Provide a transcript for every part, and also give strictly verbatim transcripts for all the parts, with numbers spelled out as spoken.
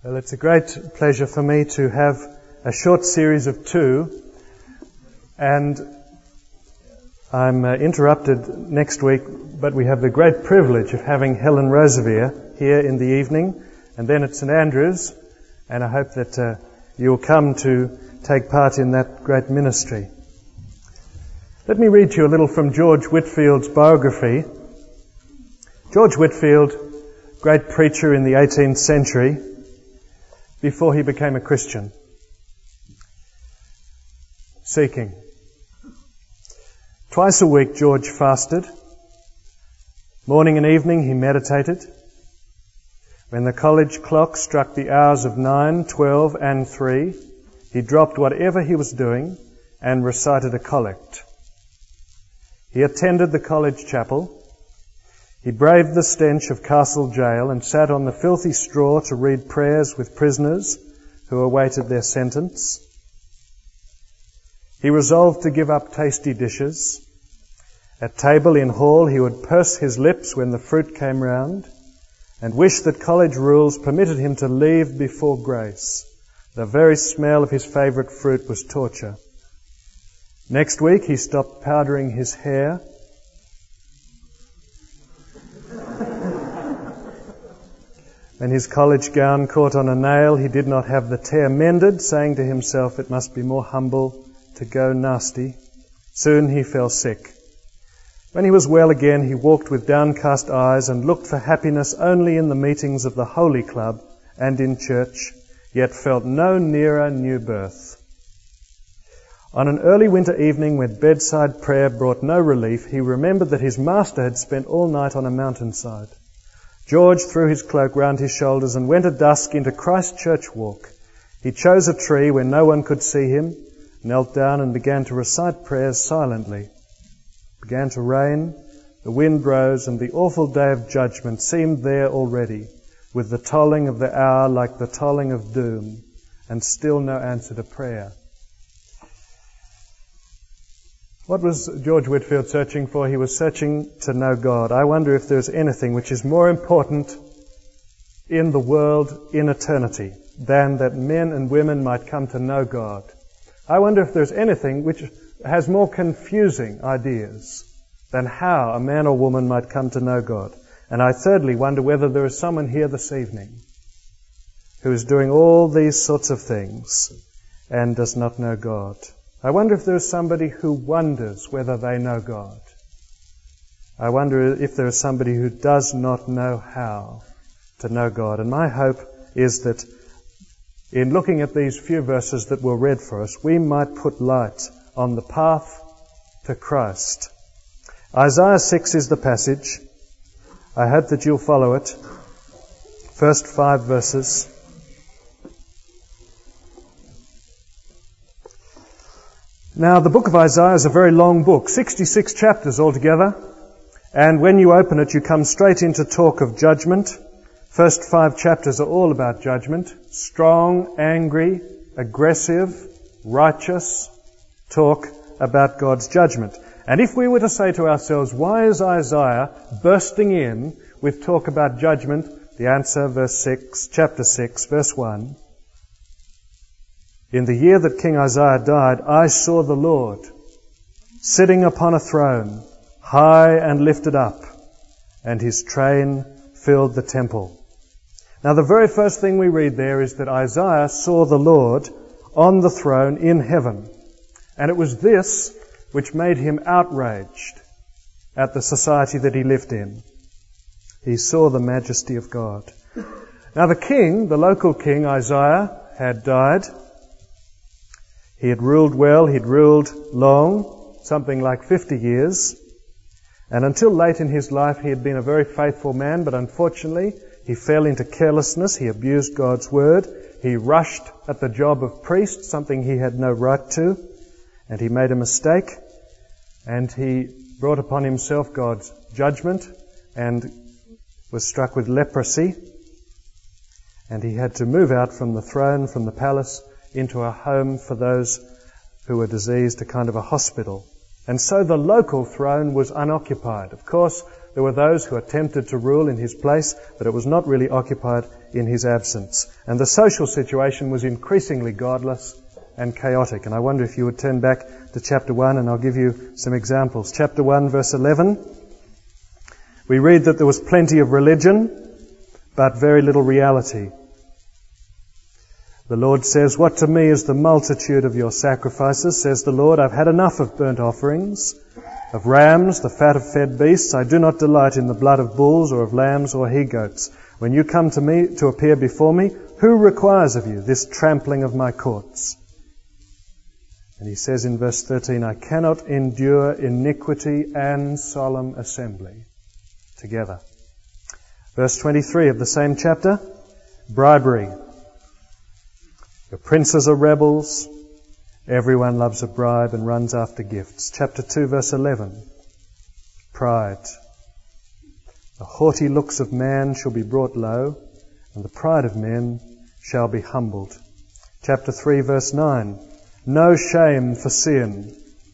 Well, it's a great pleasure for me to have a short series of two, and I'm uh, interrupted next week, but we have the great privilege of having Helen Roseveare here in the evening, and then at St Andrews, and I hope that uh, you'll come to take part in that great ministry. Let me read to you a little from George Whitfield's biography. George Whitfield, great preacher in the eighteenth century, before he became a Christian. Seeking. Twice a week George fasted. Morning and evening he meditated. When the college clock struck the hours of nine, twelve and three, he dropped whatever he was doing and recited a collect. He attended the college chapel. He braved the stench of Castle Jail and sat on the filthy straw to read prayers with prisoners who awaited their sentence. He resolved to give up tasty dishes. At table in hall he would purse his lips when the fruit came round and wish that college rules permitted him to leave before grace. The very smell of his favourite fruit was torture. Next week he stopped powdering his hair. When his college gown caught on a nail, he did not have the tear mended, saying to himself, it must be more humble to go nasty. Soon he fell sick. When he was well again, he walked with downcast eyes and looked for happiness only in the meetings of the Holy Club and in church, yet felt no nearer new birth. On an early winter evening when bedside prayer brought no relief, he remembered that his master had spent all night on a mountainside. George threw his cloak round his shoulders and went at dusk into Christ Church Walk. He chose a tree where no one could see him, knelt down and began to recite prayers silently. It began to rain, the wind rose, and the awful day of judgment seemed there already, with the tolling of the hour like the tolling of doom, and still no answer to prayer. What was George Whitfield searching for? He was searching to know God. I wonder if there's anything which is more important in the world in eternity than that men and women might come to know God. I wonder if there's anything which has more confusing ideas than how a man or woman might come to know God. And I thirdly wonder whether there is someone here this evening who is doing all these sorts of things and does not know God. I wonder if there is somebody who wonders whether they know God. I wonder if there is somebody who does not know how to know God. And my hope is that in looking at these few verses that were read for us, we might put light on the path to Christ. Isaiah six is the passage. I hope that you'll follow it. First five verses. Now, the book of Isaiah is a very long book, sixty-six chapters altogether, and when you open it, you come straight into talk of judgment. First five chapters are all about judgment. Strong, angry, aggressive, righteous talk about God's judgment. And if we were to say to ourselves, why is Isaiah bursting in with talk about judgment? The answer, verse six, chapter six, verse one. In the year that King Isaiah died, I saw the Lord sitting upon a throne, high and lifted up, and his train filled the temple. Now the very first thing we read there is that Isaiah saw the Lord on the throne in heaven. And it was this which made him outraged at the society that he lived in. He saw the majesty of God. Now the king, the local king, Isaiah, had died. He had ruled well, he'd ruled long, something like fifty years. And until late in his life, he had been a very faithful man, but unfortunately, he fell into carelessness. He abused God's word. He rushed at the job of priest, something he had no right to. And he made a mistake. And he brought upon himself God's judgment and was struck with leprosy. And he had to move out from the throne, from the palace, into a home for those who were diseased, a kind of a hospital. And so the local throne was unoccupied. Of course, There were those who attempted to rule in his place, but it was not really occupied in his absence. And the social situation was increasingly godless and chaotic. And I wonder if you would turn back to chapter one, and I'll give you some examples. Chapter one, verse eleven. We read that there was plenty of religion, but very little reality. The Lord says, "What to me is the multitude of your sacrifices, says the Lord. I've had enough of burnt offerings, of rams, the fat of fed beasts. I do not delight in the blood of bulls or of lambs or he-goats. When you come to me to appear before me, who requires of you this trampling of my courts?" And he says in verse thirteen, "I cannot endure iniquity and solemn assembly together." Verse twenty-three of the same chapter, bribery. "Your princes are rebels. Everyone loves a bribe and runs after gifts." Chapter two, verse eleven, pride. "The haughty looks of man shall be brought low, and the pride of men shall be humbled." Chapter three, verse nine, no shame for sin.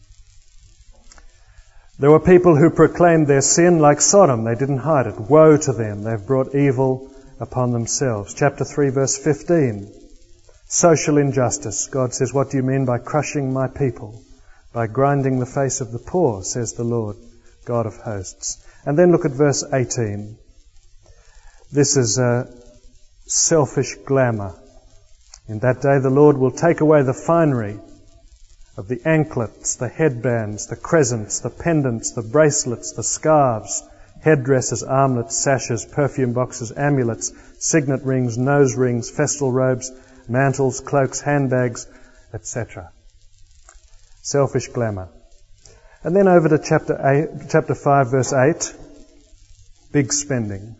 There were people who proclaimed their sin like Sodom. They didn't hide it. Woe to them. They've brought evil upon themselves. Chapter three, verse fifteen. Social injustice. God says, "What do you mean by crushing my people? By grinding the face of the poor, says the Lord, God of hosts." And then look at verse eighteen. This is a selfish glamour. "In that day the Lord will take away the finery of the anklets, the headbands, the crescents, the pendants, the bracelets, the scarves, headdresses, armlets, sashes, perfume boxes, amulets, signet rings, nose rings, festal robes, mantles, cloaks, handbags, et cetera" Selfish glamour. And then over to chapter eight, chapter five, verse eight. Big spending.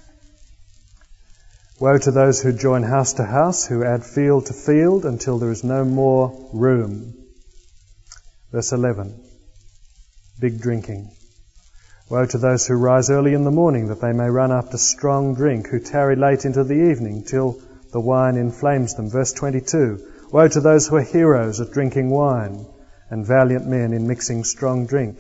"Woe to those who join house to house, who add field to field, until there is no more room." Verse eleven. Big drinking. "Woe to those who rise early in the morning, that they may run after strong drink, who tarry late into the evening, till the wine inflames them." Verse twenty-two. "Woe to those who are heroes at drinking wine, and valiant men in mixing strong drink."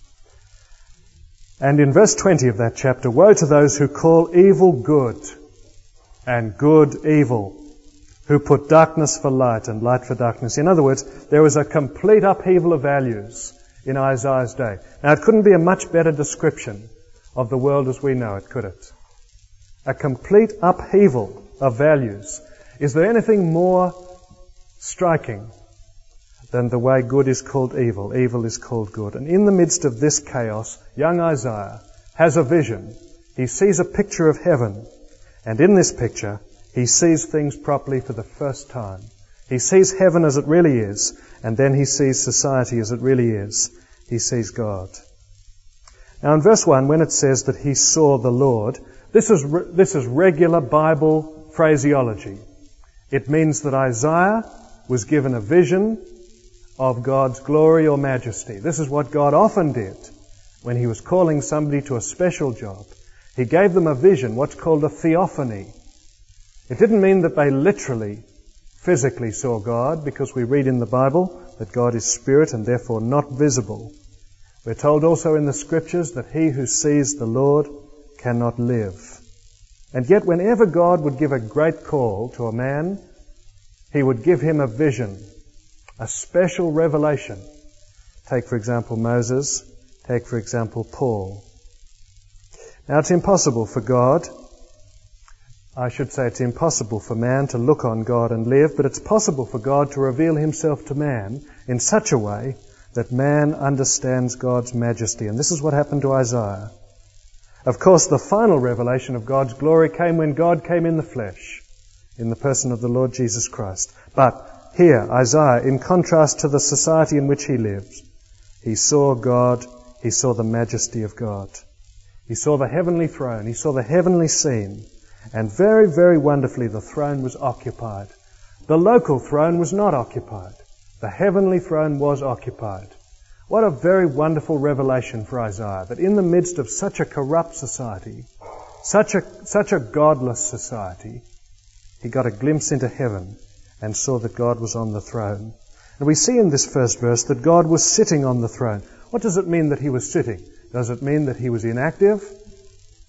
And in verse twenty of that chapter, "Woe to those who call evil good, and good evil, who put darkness for light and light for darkness." In other words, there was a complete upheaval of values in Isaiah's day. Now, it couldn't be a much better description of the world as we know it, could it? A complete upheaval of values. Is there anything more striking than the way good is called evil, evil is called good? And in the midst of this chaos, young Isaiah has a vision. He sees a picture of heaven, and in this picture, he sees things properly for the first time. He sees heaven as it really is, and then he sees society as it really is. He sees God. Now in verse one, when it says that he saw the Lord, this is, re- this is regular Bible phraseology. It means that Isaiah was given a vision of God's glory or majesty. This is what God often did when he was calling somebody to a special job. He gave them a vision, what's called a theophany. It didn't mean that they literally, physically saw God, because we read in the Bible that God is spirit and therefore not visible. We're told also in the scriptures that he who sees the Lord cannot live. And yet whenever God would give a great call to a man, he would give him a vision, a special revelation. Take, for example, Moses. Take, for example, Paul. Now, it's impossible for God, I should say it's impossible for man to look on God and live, but it's possible for God to reveal himself to man in such a way that man understands God's majesty. And this is what happened to Isaiah. Of course, the final revelation of God's glory came when God came in the flesh, in the person of the Lord Jesus Christ. But here, Isaiah, in contrast to the society in which he lived, he saw God, he saw the majesty of God. He saw the heavenly throne, he saw the heavenly scene, and very, very wonderfully the throne was occupied. The local throne was not occupied. The heavenly throne was occupied. What a very wonderful revelation for Isaiah, that in the midst of such a corrupt society, such a, such a godless society, he got a glimpse into heaven and saw that God was on the throne. And we see in this first verse that God was sitting on the throne. What does it mean that he was sitting? Does it mean that he was inactive?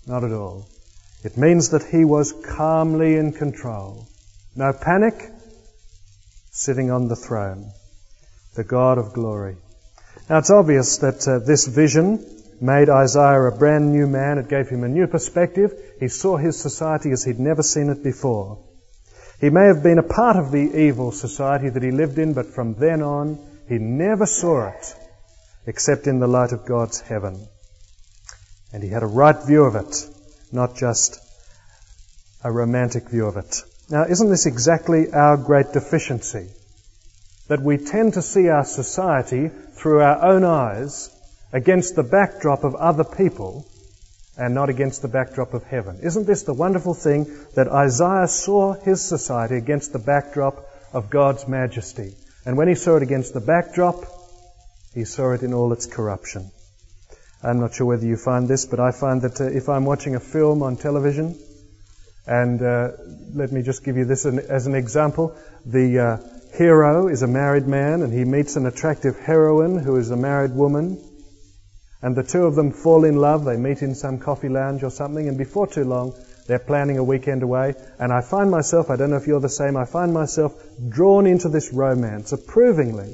Not at all. It means that he was calmly in control. No panic, sitting on the throne, the God of glory. Now it's obvious that uh, this vision made Isaiah a brand new man. It gave him a new perspective. He saw his society as he'd never seen it before. He may have been a part of the evil society that he lived in, but from then on, he never saw it except in the light of God's heaven. And he had a right view of it, not just a romantic view of it. Now, isn't this exactly our great deficiency? That we tend to see our society through our own eyes against the backdrop of other people and not against the backdrop of heaven. Isn't this the wonderful thing that Isaiah saw his society against the backdrop of God's majesty? And when he saw it against the backdrop, he saw it in all its corruption. I'm not sure whether you find this, but I find that uh, if I'm watching a film on television, and uh, let me just give you this as an example, the uh, hero is a married man and he meets an attractive heroine who is a married woman, and the two of them fall in love. They meet in some coffee lounge or something, and before too long they're planning a weekend away, and I find myself, I don't know if you're the same, I find myself drawn into this romance approvingly,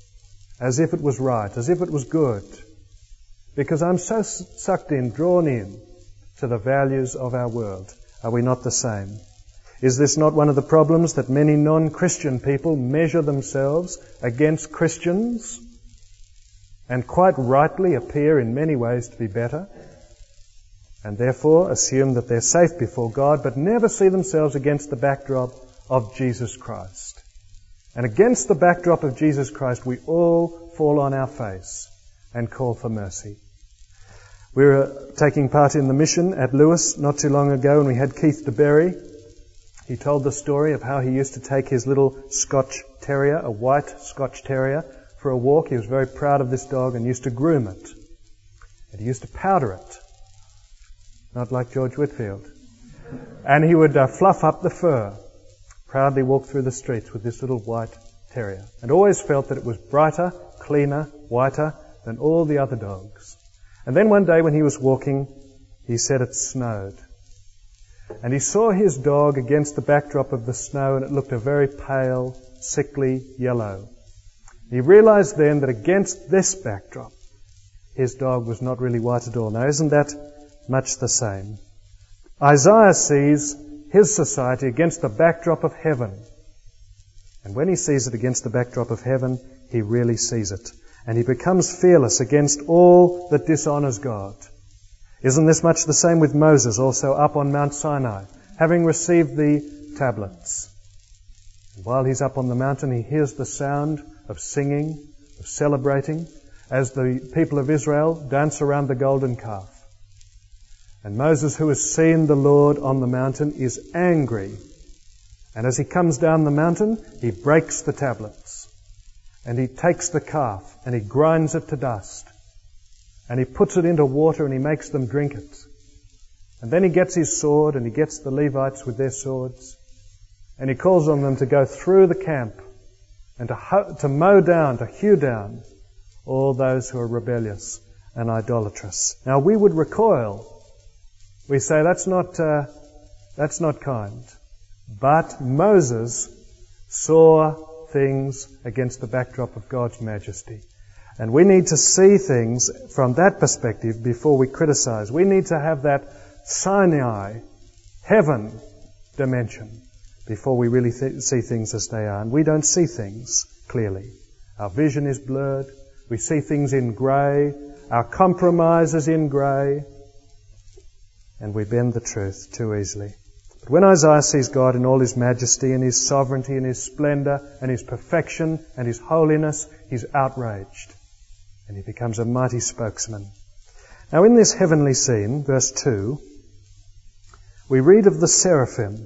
as if it was right, as if it was good, because I'm so sucked in, drawn in to the values of our world. Are we not the same? Is this not one of the problems, that many non-Christian people measure themselves against Christians and quite rightly appear in many ways to be better, and therefore assume that they're safe before God, but never see themselves against the backdrop of Jesus Christ? And against the backdrop of Jesus Christ, we all fall on our face and call for mercy. We were taking part in the mission at Lewis not too long ago, and we had Keith DeBerry. He told the story of how he used to take his little Scotch terrier, a white Scotch terrier, for a walk. He was very proud of this dog and used to groom it. And he used to powder it. Not like George Whitfield. And he would uh, fluff up the fur, proudly walk through the streets with this little white terrier, and always felt that it was brighter, cleaner, whiter than all the other dogs. And then one day when he was walking, he said it snowed. And he saw his dog against the backdrop of the snow, and it looked a very pale, sickly yellow. He realized then that against this backdrop, his dog was not really white at all. Now, isn't that much the same? Isaiah sees his society against the backdrop of heaven. And when he sees it against the backdrop of heaven, he really sees it. And he becomes fearless against all that dishonors God. Isn't this much the same with Moses, also up on Mount Sinai, having received the tablets? And while he's up on the mountain, he hears the sound of singing, of celebrating, as the people of Israel dance around the golden calf. And Moses, who has seen the Lord on the mountain, is angry. And as he comes down the mountain, he breaks the tablets. And he takes the calf and he grinds it to dust. And he puts it into water and he makes them drink it. And then he gets his sword and he gets the Levites with their swords. And he calls on them to go through the camp and to, ho- to mow down, to hew down all those who are rebellious and idolatrous. Now we would recoil. We say that's not, uh, that's not kind. But Moses saw things against the backdrop of God's majesty. And we need to see things from that perspective before we criticize. We need to have that Sinai, heaven dimension before we really th- see things as they are. And we don't see things clearly. Our vision is blurred. We see things in grey. Our compromise is in grey. And we bend the truth too easily. But when Isaiah sees God in all his majesty and his sovereignty and his splendor and his perfection and his holiness, he's outraged. And he becomes a mighty spokesman. Now in this heavenly scene, verse two, we read of the seraphim.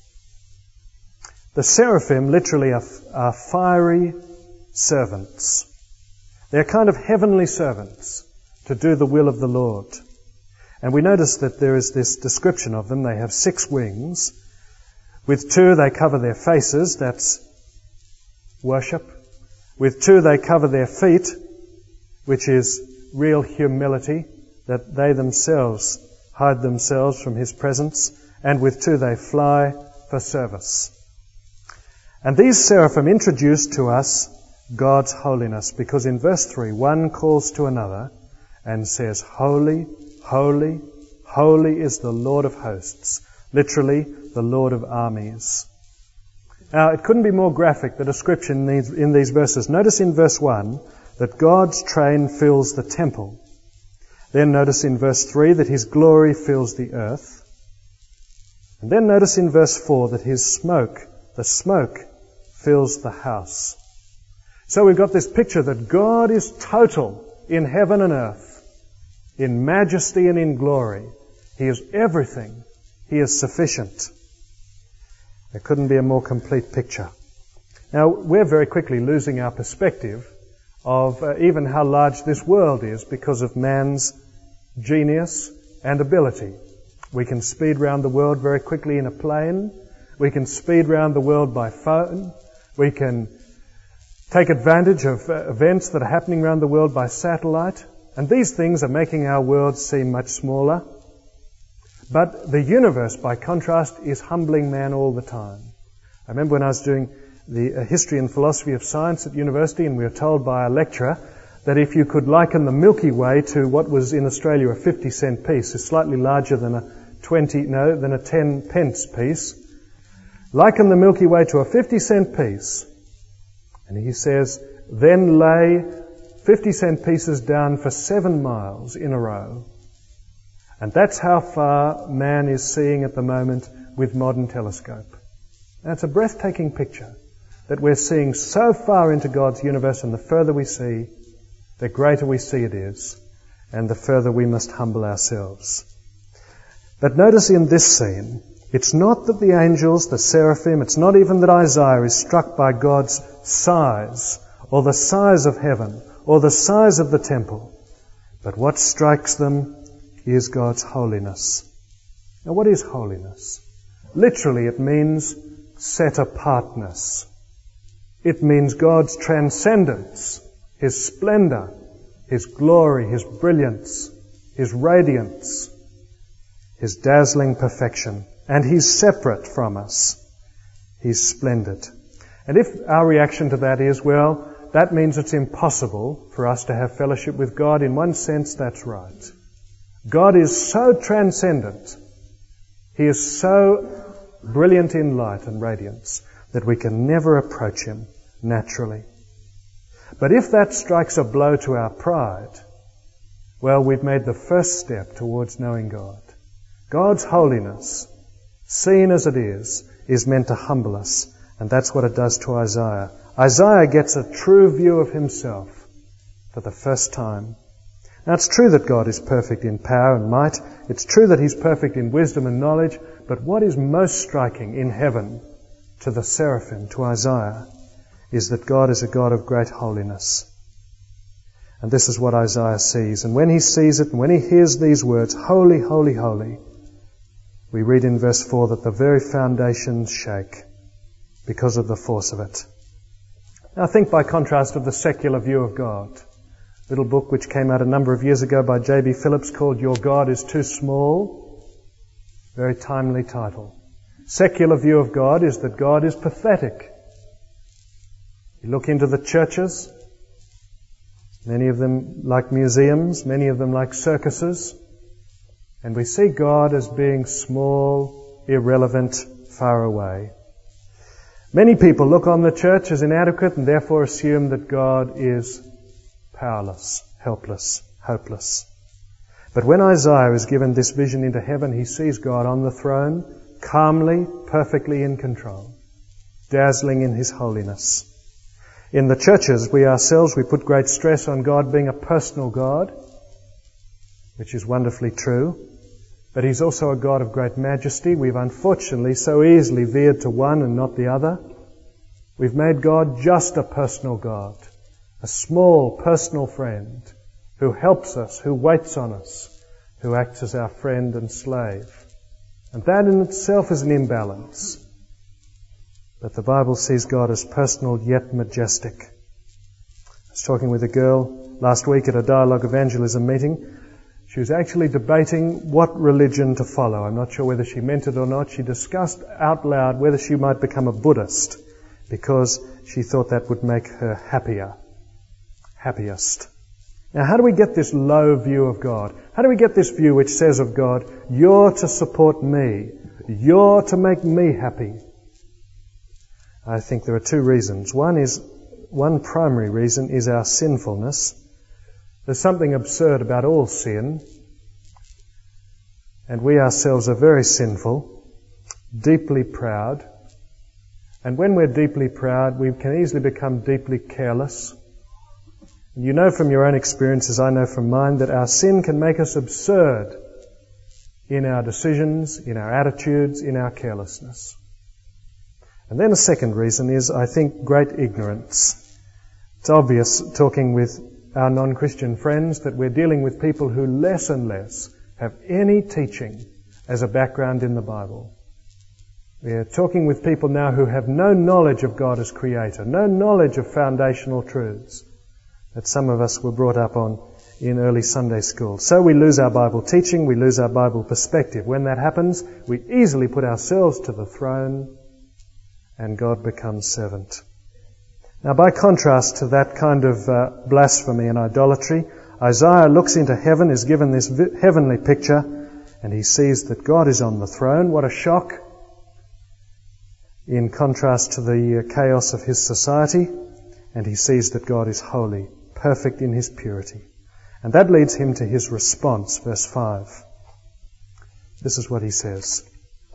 The seraphim literally are, are fiery servants. They're kind of heavenly servants to do the will of the Lord. And we notice that there is this description of them. They have six wings. With two they cover their faces, that's worship. With two they cover their feet, which is real humility, that they themselves hide themselves from his presence, and with two they fly for service. And these seraphim introduce to us God's holiness, because in verse three, one calls to another and says, "Holy, holy, holy is the Lord of hosts," literally, the Lord of armies. Now, it couldn't be more graphic, the description in these, in these verses. Notice in verse one that God's train fills the temple. Then notice in verse three that his glory fills the earth. And then notice in verse four that his smoke, the smoke, fills the house. So we've got this picture that God is total in heaven and earth, in majesty and in glory. He is everything. He is sufficient. There couldn't be a more complete picture. Now, we're very quickly losing our perspective of uh, even how large this world is because of man's genius and ability. We can speed round the world very quickly in a plane. We can speed round the world by phone. We can take advantage of uh, events that are happening around the world by satellite. And these things are making our world seem much smaller. But the universe, by contrast, is humbling man all the time. I remember when I was doing the uh, history and philosophy of science at university, and we were told by a lecturer that if you could liken the Milky Way to what was in Australia a fifty cent piece, is slightly larger than a twenty, no, than a ten pence piece. Liken the Milky Way to a fifty cent piece. And he says, then lay fifty cent pieces down for seven miles in a row. And that's how far man is seeing at the moment with modern telescope. Now, it's a breathtaking picture that we're seeing so far into God's universe, and the further we see, the greater we see it is, and the further we must humble ourselves. But notice in this scene, it's not that the angels, the seraphim, it's not even that Isaiah is struck by God's size, or the size of heaven, or the size of the temple. But what strikes them is God's holiness. Now, what is holiness? Literally, it means set apartness. It means God's transcendence, his splendor, his glory, his brilliance, his radiance, his dazzling perfection. And he's separate from us. He's splendid. And if our reaction to that is, well, that means it's impossible for us to have fellowship with God, in one sense, that's right. God is so transcendent, he is so brilliant in light and radiance, that we can never approach him naturally. But if that strikes a blow to our pride, well, we've made the first step towards knowing God. God's holiness, seen as it is, is meant to humble us, and that's what it does to Isaiah. Isaiah gets a true view of himself for the first time. Now, it's true that God is perfect in power and might. It's true that he's perfect in wisdom and knowledge. But what is most striking in heaven to the seraphim, to Isaiah, is that God is a God of great holiness. And this is what Isaiah sees. And when he sees it, and when he hears these words, "Holy, holy, holy," we read in verse four that the very foundations shake because of the force of it. Now, think by contrast of the secular view of God. Little book which came out a number of years ago by J B Phillips called Your God is Too Small. Very timely title. Secular view of God is that God is pathetic. You look into the churches, many of them like museums, many of them like circuses, and we see God as being small, irrelevant, far away. Many people look on the church as inadequate and therefore assume that God is powerless, helpless, hopeless. But when Isaiah is given this vision into heaven, he sees God on the throne, calmly, perfectly in control, dazzling in his holiness. In the churches, we ourselves, we put great stress on God being a personal God, which is wonderfully true. But he's also a God of great majesty. We've unfortunately so easily veered to one and not the other. We've made God just a personal God, a small personal friend who helps us, who waits on us, who acts as our friend and slave. And that in itself is an imbalance. But the Bible sees God as personal yet majestic. I was talking with a girl last week at a dialogue evangelism meeting She was actually debating what religion to follow. I'm not sure whether she meant it or not. She discussed out loud whether she might become a Buddhist because she thought that would make her happier, happiest. Now, how do we get this low view of God? How do we get this view which says of God, you're to support me, you're to make me happy? I think there are two reasons. One is, one primary reason is our sinfulness. There's something absurd about all sin, and we ourselves are very sinful, deeply proud, and when we're deeply proud, we can easily become deeply careless. You know from your own experiences, I know from mine, that our sin can make us absurd in our decisions, in our attitudes, in our carelessness. And then a second reason is, I think, great ignorance. It's obvious, talking with our non-Christian friends, that we're dealing with people who less and less have any teaching as a background in the Bible. We're talking with people now who have no knowledge of God as Creator, no knowledge of foundational truths that some of us were brought up on in early Sunday school. So we lose our Bible teaching, we lose our Bible perspective. When that happens, we easily put ourselves to the throne and God becomes servant. Now, by contrast to that kind of uh, blasphemy and idolatry, Isaiah looks into heaven, is given this vi- heavenly picture, and he sees that God is on the throne. What a shock, in contrast to the uh, chaos of his society. And he sees that God is holy, perfect in his purity. And that leads him to his response, verse five. This is what he says.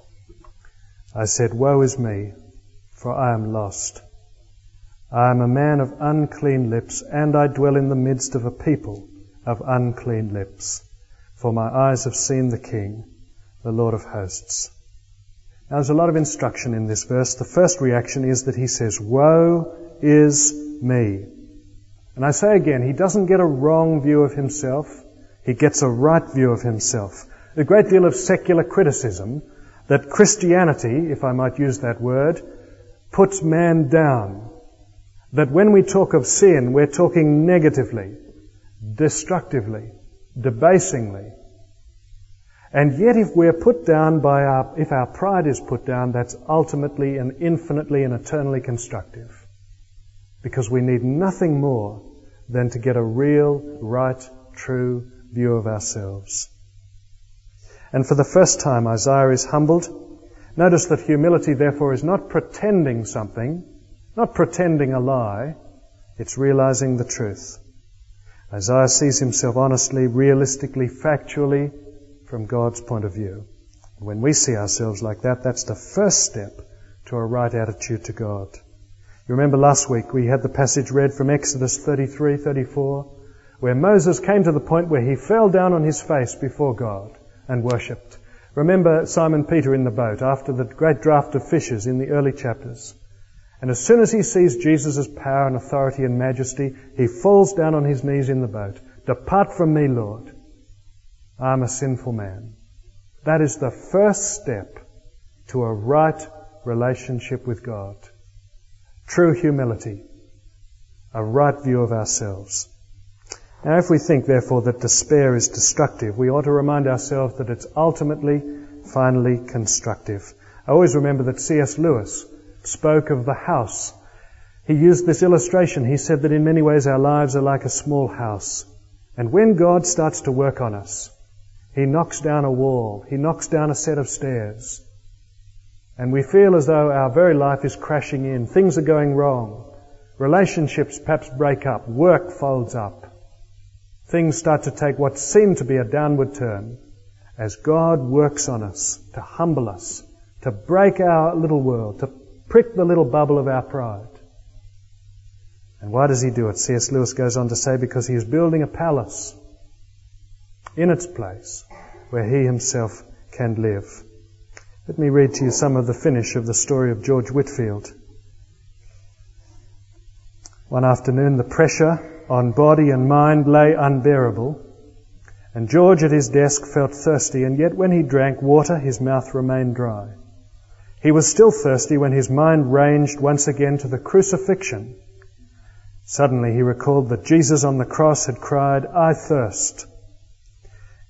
I said, woe is me, for I am lost. I am a man of unclean lips, and I dwell in the midst of a people of unclean lips. For my eyes have seen the King, the Lord of hosts. Now, there's a lot of instruction in this verse. The first reaction is that he says, woe is me. And I say again, he doesn't get a wrong view of himself. He gets a right view of himself. A great deal of secular criticism that Christianity, if I might use that word, puts man down. That when we talk of sin, we're talking negatively, destructively, debasingly. And yet if we're put down by our, if our pride is put down, that's ultimately and infinitely and eternally constructive. Because we need nothing more than to get a real, right, true view of ourselves. And for the first time, Isaiah is humbled. Notice that humility, therefore, is not pretending something, not pretending a lie. It's realizing the truth. Isaiah sees himself honestly, realistically, factually, from God's point of view. When we see ourselves like that, that's the first step to a right attitude to God. You remember last week we had the passage read from Exodus thirty-three, thirty-four, where Moses came to the point where he fell down on his face before God and worshipped. Remember Simon Peter in the boat after the great draught of fishes in the early chapters. And as soon as he sees Jesus' power and authority and majesty, he falls down on his knees in the boat. Depart from me, Lord. I am a sinful man. That is the first step to a right relationship with God. True humility. A right view of ourselves. Now, if we think, therefore, that despair is destructive, we ought to remind ourselves that it's ultimately, finally constructive. I always remember that C S Lewis spoke of the house. He used this illustration. He said that in many ways our lives are like a small house. And when God starts to work on us, He knocks down a wall. He knocks down a set of stairs. And we feel as though our very life is crashing in. Things are going wrong. Relationships perhaps break up. Work folds up. Things start to take what seemed to be a downward turn as God works on us to humble us, to break our little world, to prick the little bubble of our pride. And why does He do it? C S Lewis goes on to say, because He is building a palace in its place where He Himself can live. Let me read to you some of the finish of the story of George Whitefield. One afternoon, the pressure on body and mind lay unbearable, and George at his desk felt thirsty, and yet when he drank water, his mouth remained dry. He was still thirsty when his mind ranged once again to the crucifixion. Suddenly he recalled that Jesus on the cross had cried, "I thirst."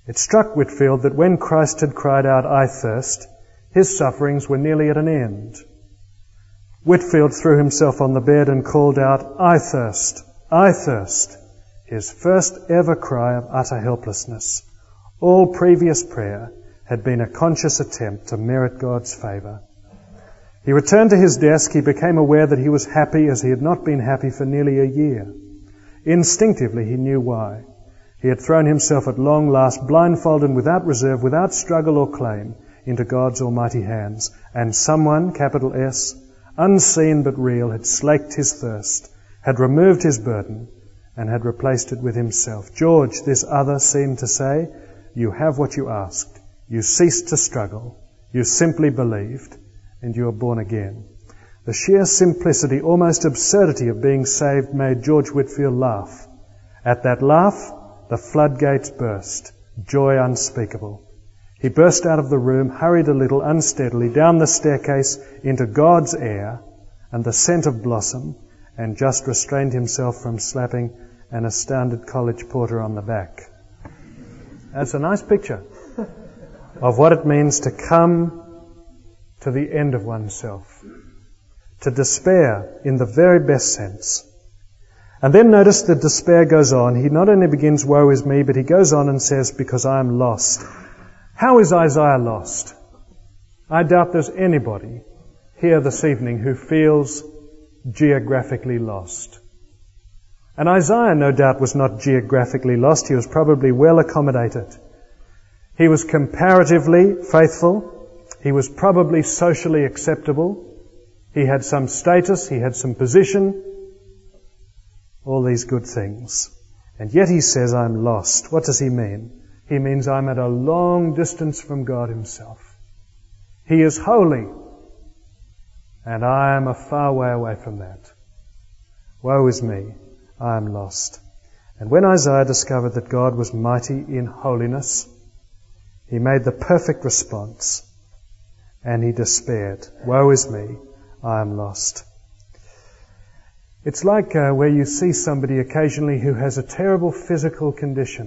It struck Whitefield that when Christ had cried out, "I thirst," his sufferings were nearly at an end. Whitefield threw himself on the bed and called out, "I thirst, I thirst," his first ever cry of utter helplessness. All previous prayer had been a conscious attempt to merit God's favour. He returned to his desk. He became aware that he was happy as he had not been happy for nearly a year. Instinctively he knew why. He had thrown himself at long last, blindfolded, without reserve, without struggle or claim, into God's almighty hands. And someone, capital S, unseen but real, had slaked his thirst, had removed his burden, and had replaced it with himself. George, this other, seemed to say, "You have what you asked. You ceased to struggle. You simply believed, and you are born again." The sheer simplicity, almost absurdity of being saved made George Whitefield laugh. At that laugh, the floodgates burst. Joy unspeakable. He burst out of the room, hurried a little unsteadily down the staircase into God's air and the scent of blossom, and just restrained himself from slapping an astounded college porter on the back. That's a nice picture of what it means to come to the end of oneself, to despair in the very best sense. And then notice that despair goes on. He not only begins, "Woe is me," but he goes on and says, "Because I am lost." How is Isaiah lost? I doubt there's anybody here this evening who feels geographically lost. And Isaiah, no doubt, was not geographically lost. He was probably well accommodated. He was comparatively faithful. He was probably socially acceptable. He had some status. He had some position. All these good things. And yet he says, "I'm lost." What does he mean? He means I'm at a long distance from God himself. He is holy, and I am a far way away from that. Woe is me, I am lost. And when Isaiah discovered that God was mighty in holiness, he made the perfect response, and he despaired. Woe is me, I am lost. It's like uh, where you see somebody occasionally who has a terrible physical condition,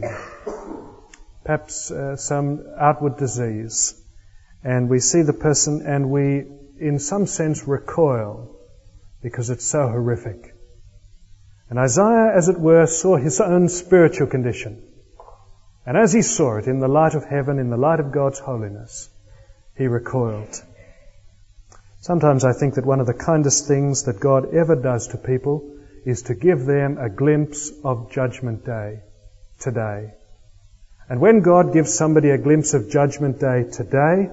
perhaps uh, some outward disease, and we see the person and we, in some sense, recoil because it's so horrific. And Isaiah, as it were, saw his own spiritual condition. And as he saw it in the light of heaven, in the light of God's holiness, he recoiled. Sometimes I think that one of the kindest things that God ever does to people is to give them a glimpse of Judgment Day today. And when God gives somebody a glimpse of Judgment Day today,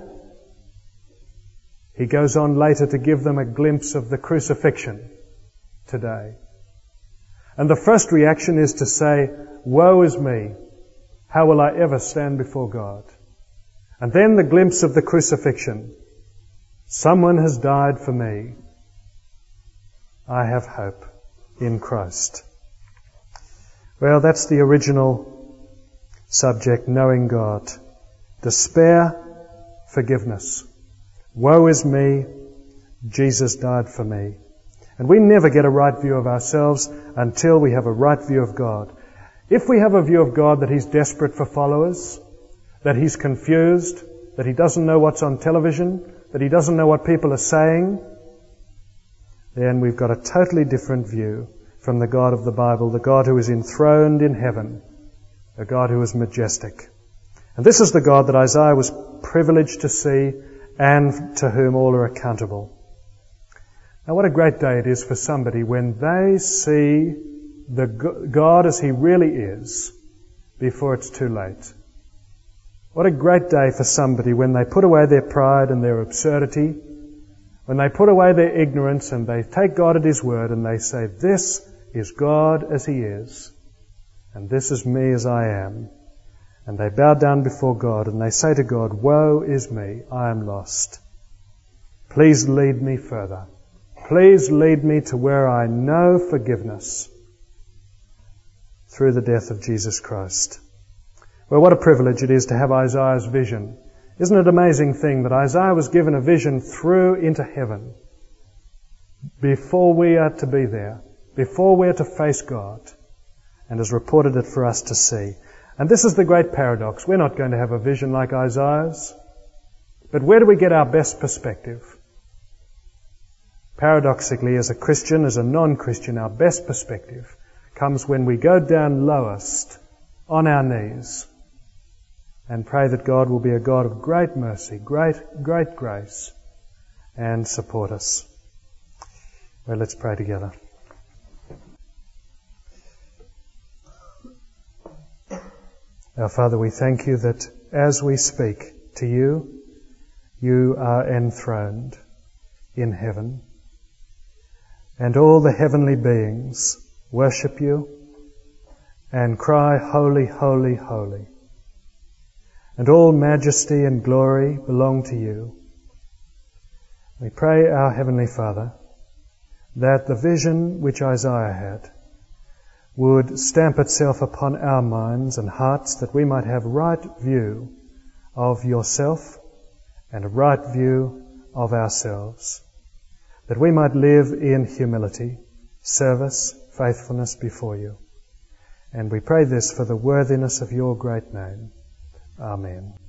he goes on later to give them a glimpse of the crucifixion today. And the first reaction is to say, "Woe is me, how will I ever stand before God?" And then the glimpse of the crucifixion. Someone has died for me. I have hope in Christ. Well, that's the original subject, knowing God. Despair, forgiveness. Woe is me, Jesus died for me. And we never get a right view of ourselves until we have a right view of God. If we have a view of God that he's desperate for followers, that he's confused, that he doesn't know what's on television, that he doesn't know what people are saying, then we've got a totally different view from the God of the Bible, the God who is enthroned in heaven, a God who is majestic. And this is the God that Isaiah was privileged to see and to whom all are accountable. Now what a great day it is for somebody when they see the God as he really is before it's too late. What a great day for somebody when they put away their pride and their absurdity, when they put away their ignorance and they take God at his word and they say, "This is God as he is, and this is me as I am." And they bow down before God and they say to God, "Woe is me, I am lost. Please lead me further. Please lead me to where I know forgiveness through the death of Jesus Christ." Well, what a privilege it is to have Isaiah's vision. Isn't it an amazing thing that Isaiah was given a vision through into heaven before we are to be there, before we are to face God, and has reported it for us to see. And this is the great paradox. We're not going to have a vision like Isaiah's. But where do we get our best perspective? Paradoxically, as a Christian, as a non-Christian, our best perspective comes when we go down lowest on our knees and pray that God will be a God of great mercy, great, great grace, and support us. Well, let's pray together. Our Father, we thank you that as we speak to you, you are enthroned in heaven, and all the heavenly beings worship you and cry, Holy, holy, holy. And all majesty and glory belong to you. We pray, our Heavenly Father, that the vision which Isaiah had would stamp itself upon our minds and hearts, that we might have right view of yourself and a right view of ourselves, that we might live in humility, service, faithfulness before you. And we pray this for the worthiness of your great name. Amen.